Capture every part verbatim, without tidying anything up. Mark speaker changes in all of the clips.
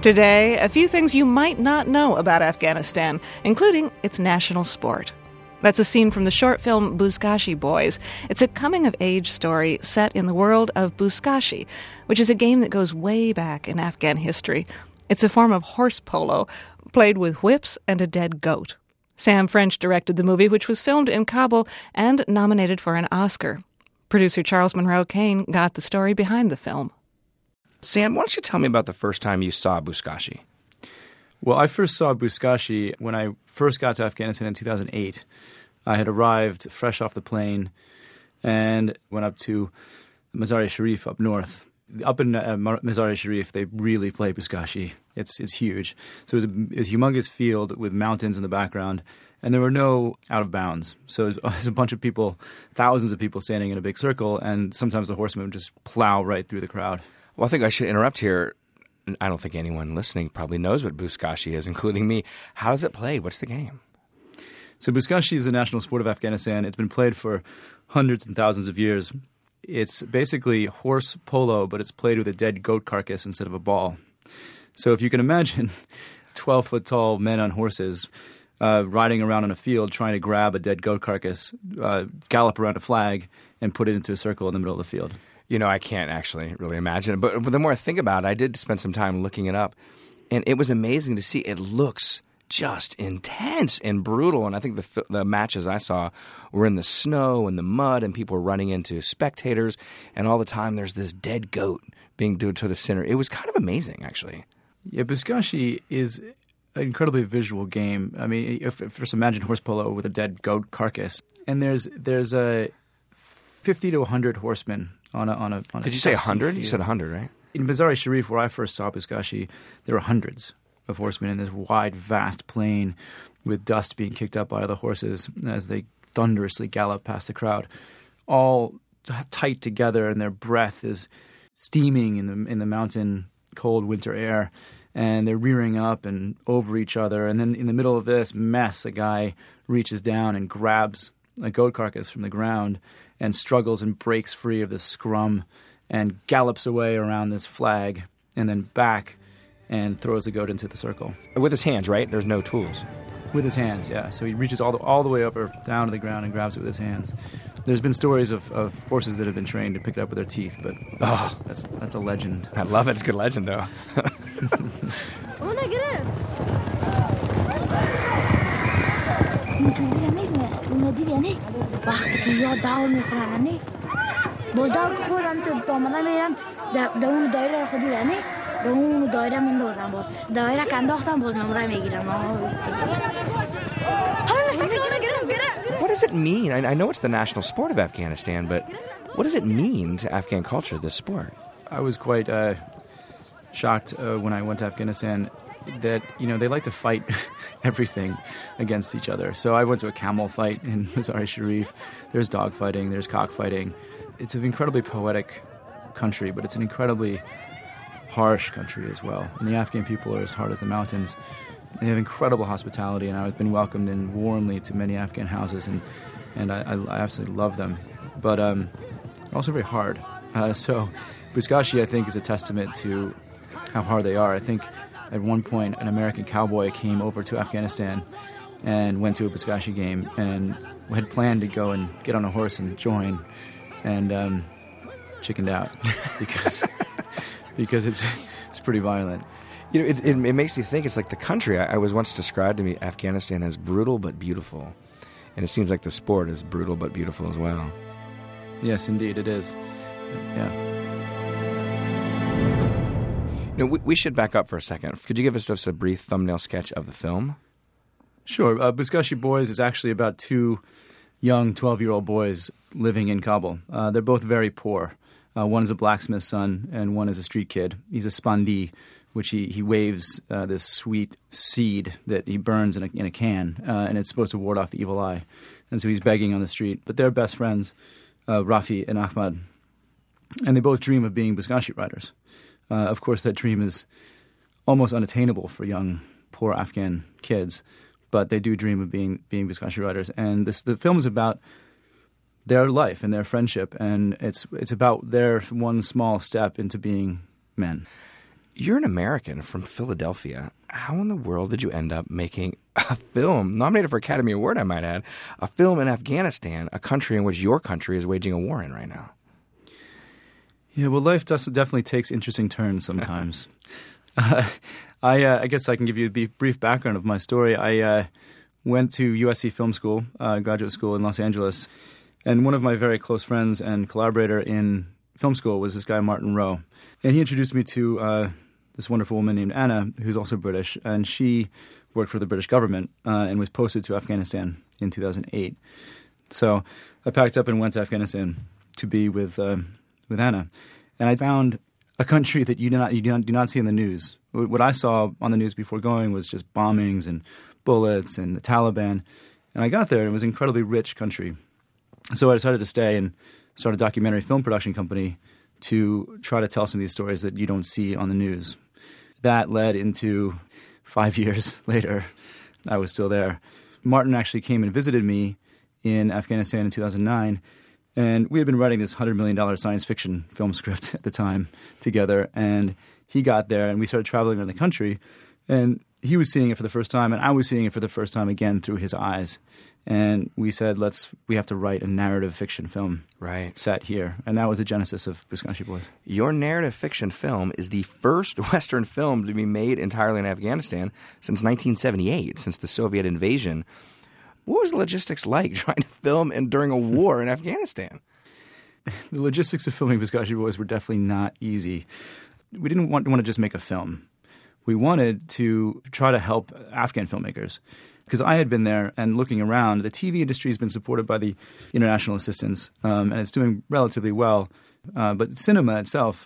Speaker 1: Today, a few things you might not know about Afghanistan, including its national sport. That's a scene from the short film Buzkashi Boys. It's a coming-of-age story set in the world of Buzkashi, which is a game that goes way back in Afghan history. It's a form of horse polo, played with whips and a dead goat. Sam French directed the movie, which was filmed in Kabul and nominated for an Oscar. Producer Charles Monroe Kane got the story behind the film.
Speaker 2: Sam, why don't you tell me about the first time you saw Buzkashi?
Speaker 3: Well, I first saw Buzkashi when I first got to Afghanistan in two thousand eight. I had arrived fresh off the plane and went up to Mazar-e-Sharif up north. Up in uh, Mazar-e-Sharif, they really play Buzkashi. It's it's huge. So it was, a, it was a humongous field with mountains in the background, and there were no out of bounds. So it was a bunch of people, thousands of people standing in a big circle, and sometimes the horsemen would just plow right through the crowd.
Speaker 2: Well, I think I should interrupt here. I don't think anyone listening probably knows what Buzkashi is, including me. How is it played? What's the game?
Speaker 3: So Buzkashi is the national sport of Afghanistan. It's been played for hundreds and thousands of years. It's basically horse polo, but it's played with a dead goat carcass instead of a ball. So if you can imagine twelve-foot-tall men on horses uh, riding around in a field trying to grab a dead goat carcass, uh, gallop around a flag, and put it into a circle in the middle of the field.
Speaker 2: You know, I can't actually really imagine it. But, but the more I think about it, I did spend some time looking it up. And it was amazing to see. It looks just intense and brutal. And I think the the matches I saw were in the snow and the mud, and people were running into spectators. And all the time there's this dead goat being due to the center. It was kind of amazing, actually.
Speaker 3: Yeah, Buzkashi is an incredibly visual game. I mean, if, if just imagine horse polo with a dead goat carcass. And there's there's a fifty to one hundred horsemen on a on a. On
Speaker 2: Did
Speaker 3: a
Speaker 2: you say one hundred? You said one hundred, right?
Speaker 3: In Mazar-e-Sharif, where I first saw Buzkashi, there were hundreds of horsemen in this wide, vast plain with dust being kicked up by the horses as they thunderously gallop past the crowd, all tight together, and their breath is steaming in the in the mountain cold winter air, and they're rearing up and over each other. And then in the middle of this mess, a guy reaches down and grabs a goat carcass from the ground and struggles and breaks free of this scrum and gallops away around this flag and then back and throws the goat into the circle.
Speaker 2: With his hands, right? There's no tools.
Speaker 3: With his hands, yeah. So he reaches all the all the way over, down to the ground, and grabs it with his hands. There's been stories of, of horses that have been trained to pick it up with their teeth, but oh. that's, that's that's a legend.
Speaker 2: I love it. It's a good legend, though. What does it mean? I, I know it's the national sport of Afghanistan, but what does it mean to Afghan culture, this sport?
Speaker 3: I was quite uh, shocked uh, when I went to Afghanistan that, you know, they like to fight everything against each other. So I went to a camel fight in Mazar-e-Sharif. There's dog fighting, there's cockfighting. It's an incredibly poetic country, but it's an incredibly harsh country as well. And the Afghan people are as hard as the mountains. They have incredible hospitality, and I've been welcomed in warmly to many Afghan houses, and, and I, I absolutely love them. But um, also very hard. Uh, so Buzkashi, I think, is a testament to how hard they are. I think at one point an American cowboy came over to Afghanistan and went to a Buzkashi game and had planned to go and get on a horse and join, and um, chickened out because because it's it's pretty violent.
Speaker 2: You know, it, it, it makes me think it's like the country. I, I was once described to me, Afghanistan, as brutal but beautiful. And it seems like the sport is brutal but beautiful as well.
Speaker 3: Yes, indeed, it is. Yeah.
Speaker 2: You know, we, we should back up for a second. Could you give us just a brief thumbnail sketch of the film?
Speaker 3: Sure. Uh, Buzkashi Boys is actually about two young twelve-year-old boys living in Kabul. Uh, they're both very poor. Uh, one is a blacksmith's son, and one is a street kid. He's a spandi, which he, he waves uh, this sweet seed that he burns in a, in a can, uh, and it's supposed to ward off the evil eye. And so he's begging on the street. But they're best friends, uh, Rafi and Ahmad, and they both dream of being Buzkashi riders. Uh, of course, that dream is almost unattainable for young, poor Afghan kids, but they do dream of being being Buzkashi riders. And this, the film is about their life and their friendship, and it's it's about their one small step into being men.
Speaker 2: You're an American from Philadelphia. How in the world did you end up making a film, nominated for Academy Award, I might add, a film in Afghanistan, a country in which your country is waging a war in right now?
Speaker 3: Yeah, well, life does, definitely takes interesting turns sometimes. uh, I, uh, I guess I can give you a brief background of my story. I uh, went to U S C Film School, uh, graduate school in Los Angeles, and one of my very close friends and collaborator in film school was this guy, Martin Rowe. And he introduced me to uh, this wonderful woman named Anna, who's also British, and she worked for the British government uh, and was posted to Afghanistan in two thousand eight. So I packed up and went to Afghanistan to be with uh, with Anna. And I found a country that you do not you do not, do not see in the news. What I saw on the news before going was just bombings and bullets and the Taliban. And I got there, and it was an incredibly rich country. So I decided to stay and start a documentary film production company to try to tell some of these stories that you don't see on the news. That led into five years later, I was still there. Martin actually came and visited me in Afghanistan in two thousand nine, and we had been writing this one hundred million dollars science fiction film script at the time together, and he got there, and we started traveling around the country, and he was seeing it for the first time, and I was seeing it for the first time again through his eyes. And we said, let's we have to write a narrative fiction film
Speaker 2: right.
Speaker 3: set here. And that was the genesis of Buzkashi Boys.
Speaker 2: Your narrative fiction film is the first Western film to be made entirely in Afghanistan since nineteen seventy-eight, since the Soviet invasion. What was the logistics like trying to film in, during a war in Afghanistan?
Speaker 3: The logistics of filming Buzkashi Boys were definitely not easy. We didn't want, want to just make a film. We wanted to try to help Afghan filmmakers. Because I had been there and looking around, the T V industry has been supported by the international assistance, um, and it's doing relatively well. Uh, but cinema itself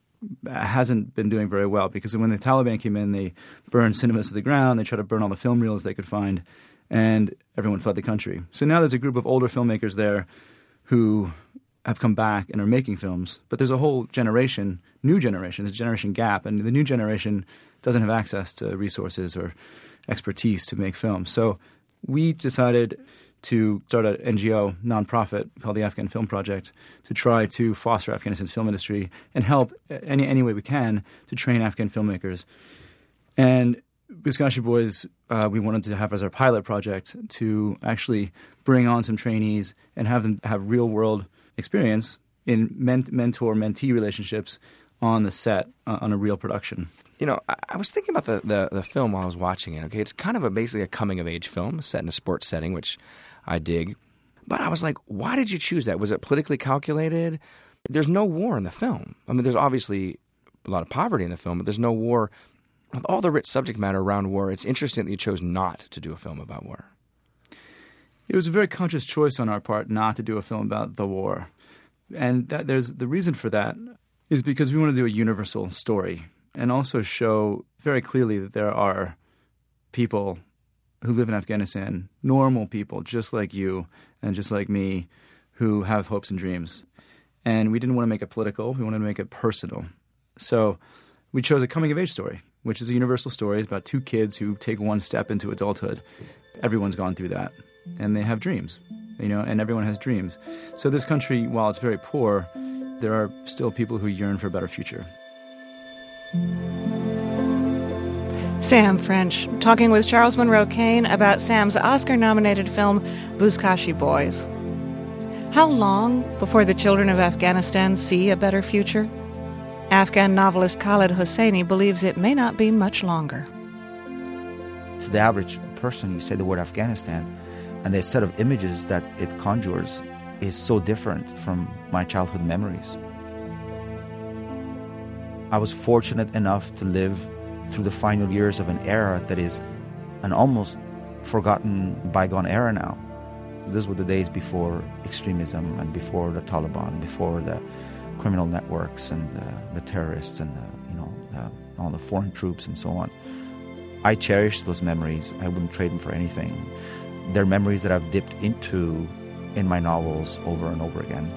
Speaker 3: hasn't been doing very well, because when the Taliban came in, they burned cinemas to the ground. They tried to burn all the film reels they could find, and everyone fled the country. So now there's a group of older filmmakers there who have come back and are making films. But there's a whole generation, new generation, there's a generation gap, and the new generation doesn't have access to resources or expertise to make films. So we decided to start an N G O, nonprofit, called the Afghan Film Project, to try to foster Afghanistan's film industry and help any any way we can to train Afghan filmmakers. And Buzkashi Boys, uh, we wanted to have as our pilot project to actually bring on some trainees and have them have real-world experience in ment- mentor-mentee relationships on the set, uh, on a real production.
Speaker 2: You know, I, I was thinking about the, the, the film while I was watching it, okay? It's kind of a, basically a coming-of-age film set in a sports setting, which I dig. But I was like, why did you choose that? Was it politically calculated? There's no war in the film. I mean, there's obviously a lot of poverty in the film, but there's no war. With all the rich subject matter around war, it's interesting that you chose not to do a film about war.
Speaker 3: It was a very conscious choice on our part not to do a film about the war. And that, there's the reason for that is because we want to do a universal story and also show very clearly that there are people who live in Afghanistan, normal people just like you and just like me, who have hopes and dreams. And we didn't want to make it political. We wanted to make it personal. So we chose a coming-of-age story, which is a universal story. It's about two kids who take one step into adulthood. Everyone's gone through that. And they have dreams, you know, and everyone has dreams. So this country, while it's very poor, there are still people who yearn for a better future.
Speaker 1: Sam French, talking with Charles Monroe Kane about Sam's Oscar-nominated film, Buzkashi Boys. How long before the children of Afghanistan see a better future? Afghan novelist Khaled Hosseini believes it may not be much longer.
Speaker 4: To the average person, you say the word Afghanistan, and the set of images that it conjures is so different from my childhood memories. I was fortunate enough to live through the final years of an era that is an almost forgotten bygone era now. These were the days before extremism and before the Taliban, before the criminal networks and the, the terrorists and the, you know the, all the foreign troops and so on. I cherish those memories. I wouldn't trade them for anything. They're memories that I've dipped into in my novels over and over again.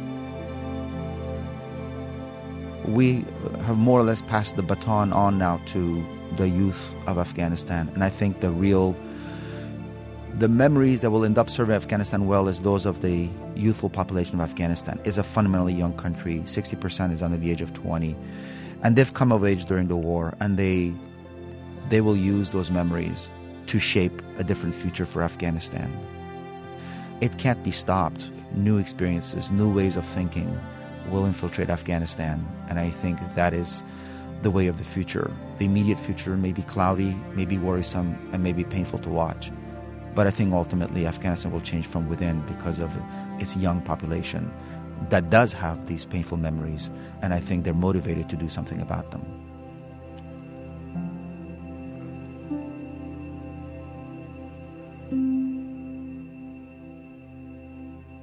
Speaker 4: We have more or less passed the baton on now to the youth of Afghanistan, and I think the real, the memories that will end up serving Afghanistan well is those of the youthful population of Afghanistan. It's a fundamentally young country. sixty percent is under the age of twenty. And they've come of age during the war, and they they will use those memories to shape a different future for Afghanistan. It can't be stopped. New experiences, new ways of thinking will infiltrate Afghanistan, and I think that is the way of the future. The immediate future may be cloudy, may be worrisome, and may be painful to watch. But I think ultimately Afghanistan will change from within because of its young population that does have these painful memories, and I think they're motivated to do something about them.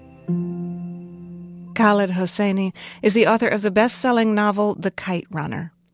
Speaker 1: Khaled Hosseini is the author of the best-selling novel The Kite Runner.